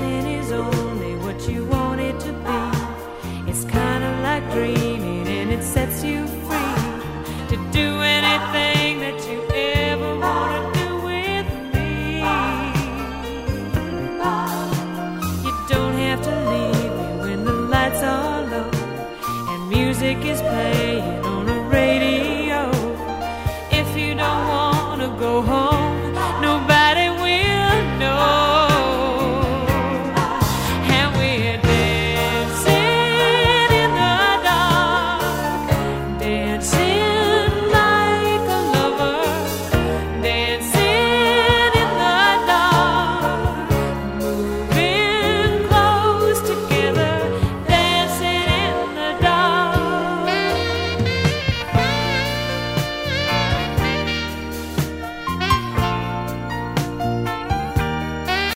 Dancing is only what you want it to be. It's kind of like dreaming, and it sets you free to do anything that you ever want to do with me. You don't have to leave me when the lights are low and music is playing.